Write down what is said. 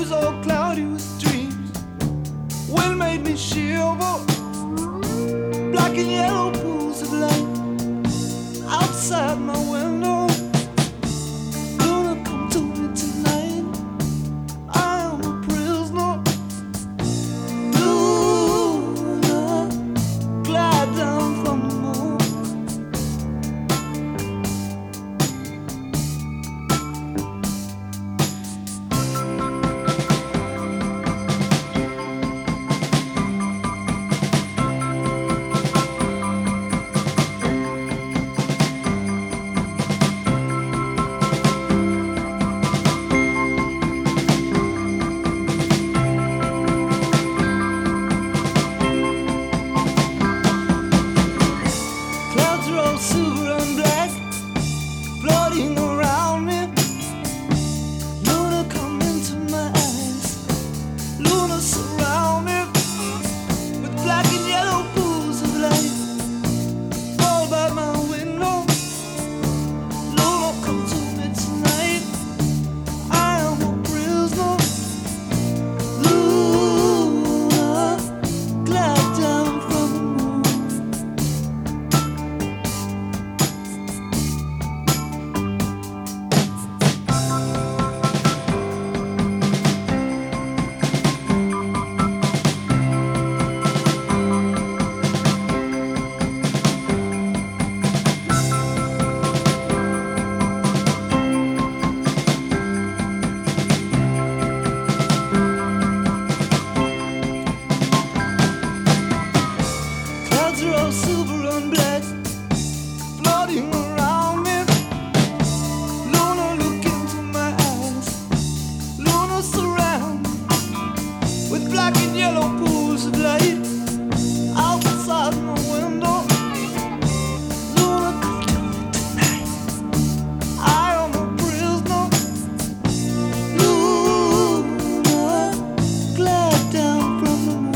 was all cloudy with dreams. Wind made me shiver. Black and yellow pools of light outside my window. Luna, come to me tonight. I am a prisoner. Luna, glide down from the moon. Clouds are all silver and black, floating around me. Luna, come into my eyes. Luna, surround me with black and yellow pools of light all by my window. Luna, come to me tonight. I am a prisoner. Luna, glide down from the moon. Clouds are all silver and black, floating around me. Luna, look into my eyes. Luna, surround me with black and yellow pools of light outside my window. Luna, come to me tonight. I am a prisoner. Luna, glide down from the moon.